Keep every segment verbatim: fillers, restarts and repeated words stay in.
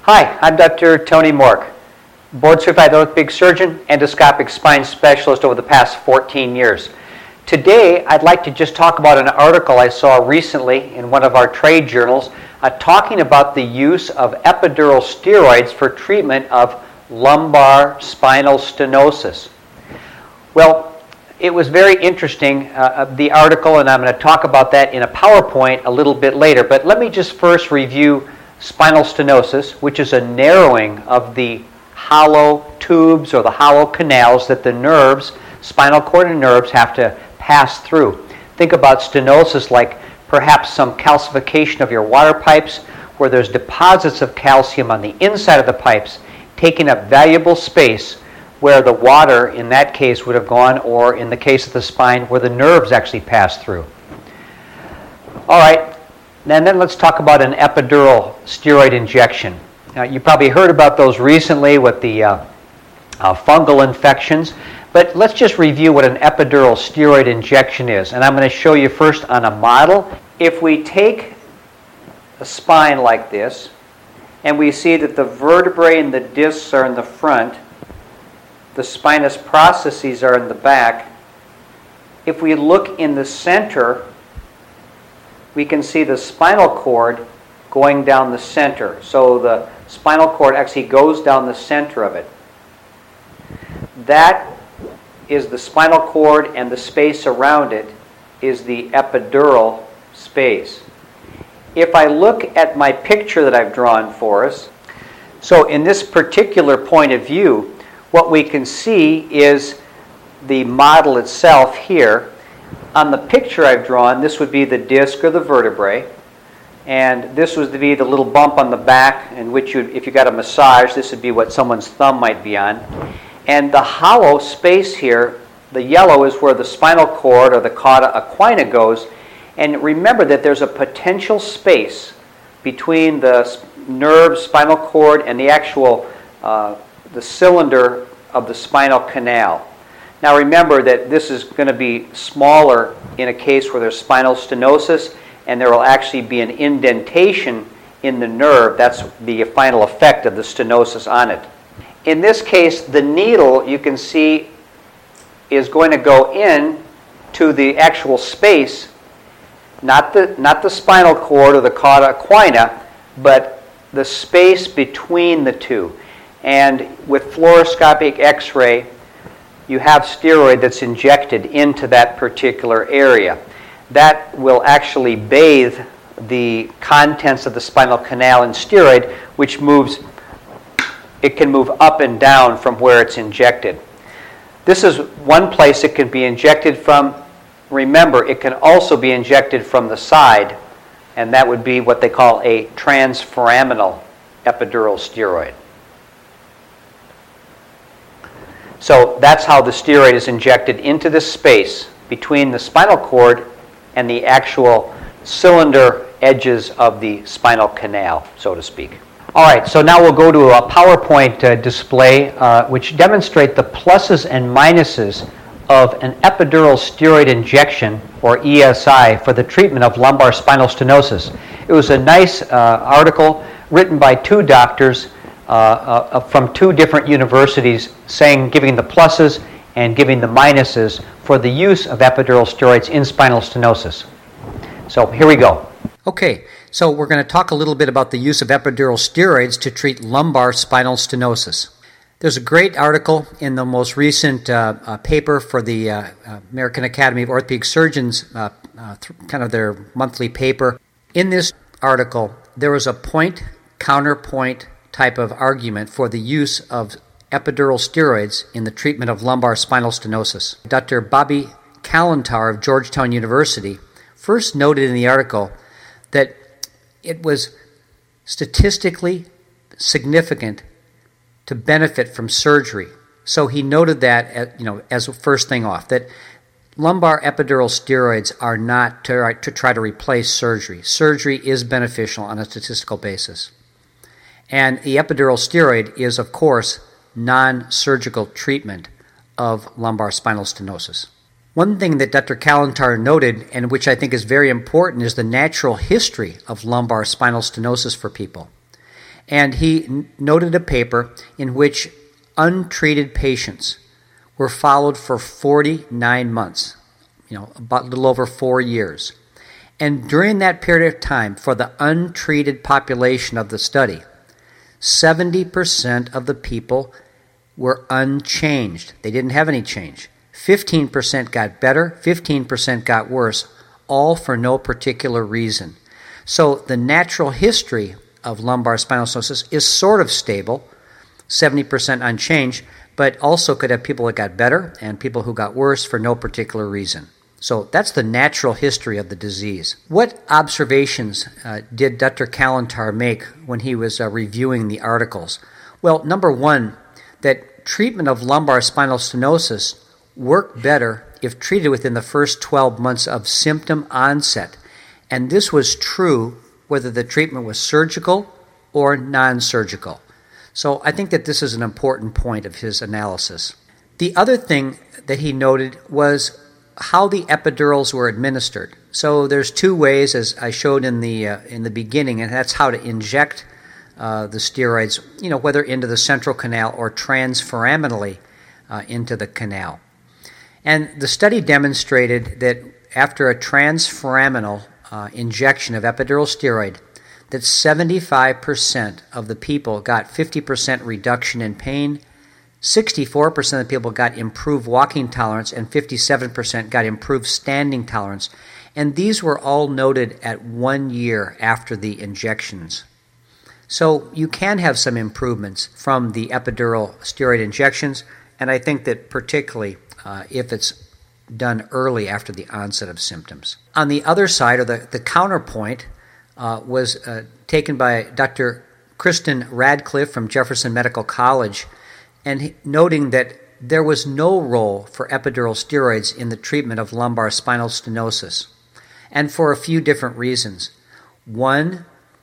Hi, I'm Doctor Tony Mork, board-certified orthopedic surgeon, endoscopic spine specialist over the past fourteen years. Today, I'd like to just talk about an article I saw recently in one of our trade journals uh, talking about the use of epidural steroids for treatment of lumbar spinal stenosis. Well, it was very interesting, uh, the article, and I'm going to talk about that in a PowerPoint a little bit later, but let me just first review spinal stenosis, which is a narrowing of the hollow tubes or the hollow canals that the nerves, spinal cord and nerves, have to pass through. Think about stenosis like perhaps some calcification of your water pipes, where there's deposits of calcium on the inside of the pipes, taking up valuable space where the water, in that case, would have gone, or in the case of the spine, where the nerves actually pass through. All right. And then let's talk about an epidural steroid injection. Now, you probably heard about those recently with the uh, uh, fungal infections, but let's just review what an epidural steroid injection is. And I'm going to show you first on a model. If we take a spine like this, and we see that the vertebrae and the discs are in the front, the spinous processes are in the back. If we look in the center, we can see the spinal cord going down the center. So the spinal cord actually goes down the center of it. That is the spinal cord, and the space around it is the epidural space. If I look at my picture that I've drawn for us, so in this particular point of view, what we can see is the model itself here. On the picture I've drawn, this would be the disc or the vertebrae, and this would be the little bump on the back, in which you, if you got a massage, this would be what someone's thumb might be on. And the hollow space here, the yellow, is where the spinal cord or the cauda equina goes. And remember that there's a potential space between the nerve, spinal cord, and the actual uh, the cylinder of the spinal canal. Now remember that this is going to be smaller in a case where there's spinal stenosis, and there will actually be an indentation in the nerve. That's the final effect of the stenosis on it. In this case, the needle, you can see, is going to go in to the actual space, not the, not the spinal cord or the cauda equina, but the space between the two. And with fluoroscopic X-ray, you have steroid that's injected into that particular area. That will actually bathe the contents of the spinal canal in steroid, which moves, it can move up and down from where it's injected. This is one place it can be injected from. Remember, it can also be injected from the side, and that would be what they call a transforaminal epidural steroid. So that's how the steroid is injected into the space between the spinal cord and the actual cylinder edges of the spinal canal, so to speak. All right, so now we'll go to a PowerPoint uh, display uh, which demonstrate the pluses and minuses of an epidural steroid injection, or E S I, for the treatment of lumbar spinal stenosis. It was a nice uh, article written by two doctors Uh, uh, from two different universities, saying, giving the pluses and giving the minuses for the use of epidural steroids in spinal stenosis. So here we go. Okay, so we're going to talk a little bit about the use of epidural steroids to treat lumbar spinal stenosis. There's a great article in the most recent uh, uh, paper for the uh, American Academy of Orthopedic Surgeons, uh, uh, th- kind of their monthly paper. In this article, there was a point-counterpoint type of argument for the use of epidural steroids in the treatment of lumbar spinal stenosis. Doctor Bobby Kallentar of Georgetown University first noted in the article that it was statistically significant to benefit from surgery. So he noted that, at, you know, as a first thing off, that lumbar epidural steroids are not to, to try to replace surgery. Surgery is beneficial on a statistical basis. And the epidural steroid is, of course, non-surgical treatment of lumbar spinal stenosis. One thing that Doctor Kallentar noted, and which I think is very important, is the natural history of lumbar spinal stenosis for people. And he n- noted a paper in which untreated patients were followed for forty-nine months, you know, about a little over four years. And during that period of time, for the untreated population of the study, seventy percent of the people were unchanged. They didn't have any change. fifteen percent got better, fifteen percent got worse, all for no particular reason. So the natural history of lumbar spinal stenosis is sort of stable, seventy percent unchanged, but also could have people that got better and people who got worse for no particular reason. So that's the natural history of the disease. What observations uh, did Doctor Kalantar make when he was uh, reviewing the articles? Well, number one, that treatment of lumbar spinal stenosis worked better if treated within the first twelve months of symptom onset. And this was true whether the treatment was surgical or non-surgical. So I think that this is an important point of his analysis. The other thing that he noted was how the epidurals were administered. So there's two ways, as I showed in the uh, in the beginning, and that's how to inject uh, the steroids, you know, whether into the central canal or transforaminally uh, into the canal. And the study demonstrated that after a transforaminal uh, injection of epidural steroid, that seventy-five percent of the people got fifty percent reduction in pain, sixty-four percent of the people got improved walking tolerance, and fifty-seven percent got improved standing tolerance. And these were all noted at one year after the injections. So you can have some improvements from the epidural steroid injections, and I think that particularly uh, if it's done early after the onset of symptoms. On the other side, or the, the counterpoint, uh, was uh, taken by Doctor Kristen Radcliffe from Jefferson Medical College, and he, noting that there was no role for epidural steroids in the treatment of lumbar spinal stenosis, and for a few different reasons. One,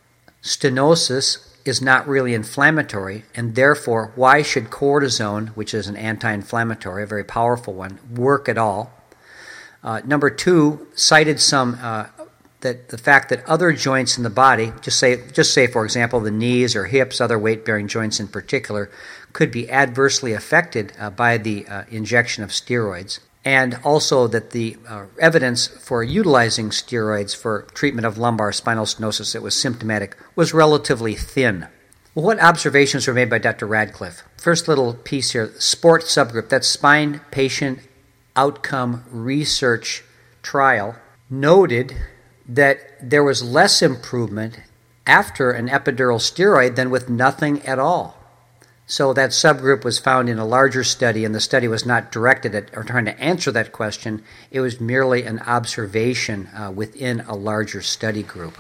stenosis is not really inflammatory, and therefore why should cortisone, which is an anti-inflammatory, a very powerful one, work at all? Uh, number two, cited some uh, that the fact that other joints in the body, just say, just say for example the knees or hips, other weight-bearing joints in particular, could be adversely affected uh, by the uh, injection of steroids. And also that the uh, evidence for utilizing steroids for treatment of lumbar spinal stenosis that was symptomatic was relatively thin. Well, what observations were made by Doctor Radcliffe? First little piece here, SPORT subgroup, that's Spine Patient Outcome Research Trial, noted that there was less improvement after an epidural steroid than with nothing at all. So that subgroup was found in a larger study, and the study was not directed at or trying to answer that question. It was merely an observation uh, within a larger study group.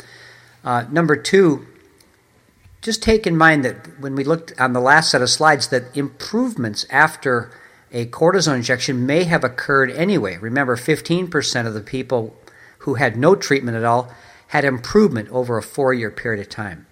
Uh, number two, just take in mind that when we looked on the last set of slides, that improvements after a cortisone injection may have occurred anyway. Remember, fifteen percent of the people who had no treatment at all had improvement over a four-year period of time.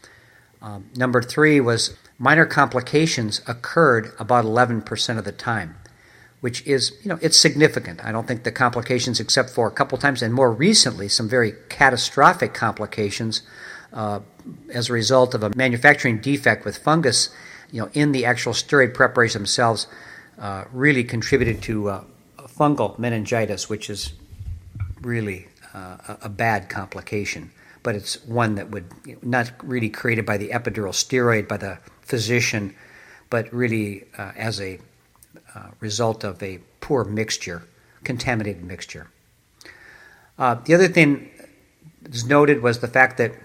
Um, number three was minor complications occurred about eleven percent of the time, which is, you know, it's significant. I don't think the complications, except for a couple times, and more recently, some very catastrophic complications uh, as a result of a manufacturing defect with fungus, you know, in the actual steroid preparation themselves, uh, really contributed to uh, fungal meningitis, which is really uh, a, a bad complication. But it's one that would, you know, not really created by the epidural steroid, by the physician, but really uh, as a uh, result of a poor mixture, contaminated mixture. Uh, the other thing that's noted was the fact that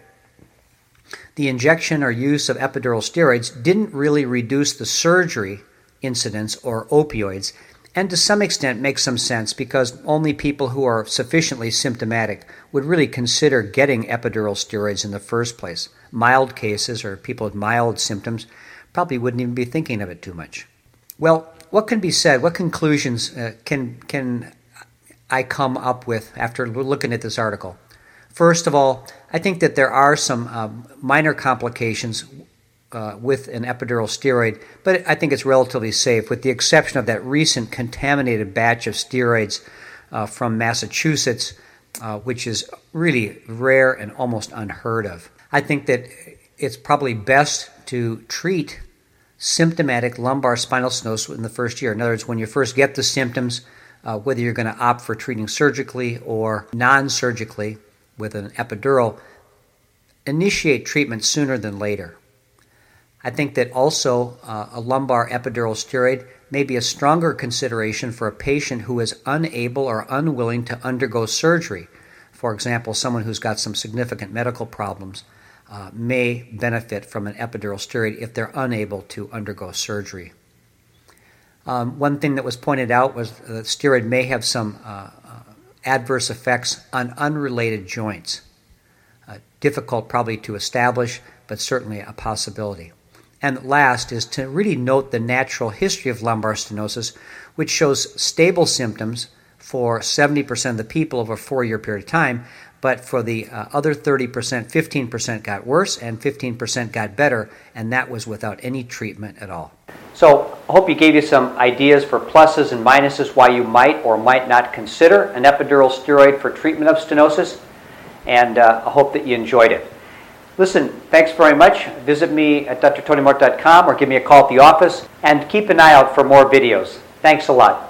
the injection or use of epidural steroids didn't really reduce the surgery incidence or opioids, and to some extent makes some sense because only people who are sufficiently symptomatic would really consider getting epidural steroids in the first place. Mild cases or people with mild symptoms probably wouldn't even be thinking of it too much. Well, what can be said? What conclusions uh, can can I come up with after looking at this article? First of all, I think that there are some uh, minor complications Uh, with an epidural steroid, but I think it's relatively safe, with the exception of that recent contaminated batch of steroids uh, from Massachusetts, uh, which is really rare and almost unheard of. I think that it's probably best to treat symptomatic lumbar spinal stenosis in the first year. In other words, when you first get the symptoms, uh, whether you're going to opt for treating surgically or non-surgically with an epidural, initiate treatment sooner than later. I think that also uh, a lumbar epidural steroid may be a stronger consideration for a patient who is unable or unwilling to undergo surgery. For example, someone who's got some significant medical problems uh, may benefit from an epidural steroid if they're unable to undergo surgery. Um, one thing that was pointed out was that steroid may have some uh, uh, adverse effects on unrelated joints. Uh, difficult probably to establish, but certainly a possibility. And last is to really note the natural history of lumbar stenosis, which shows stable symptoms for seventy percent of the people over a four-year period of time, but for the uh, other thirty percent, fifteen percent got worse and fifteen percent got better, and that was without any treatment at all. So I hope you gave you some ideas for pluses and minuses why you might or might not consider an epidural steroid for treatment of stenosis, and uh, I hope that you enjoyed it. Listen, thanks very much. Visit me at D R Tony Mort dot com or give me a call at the office, and keep an eye out for more videos. Thanks a lot.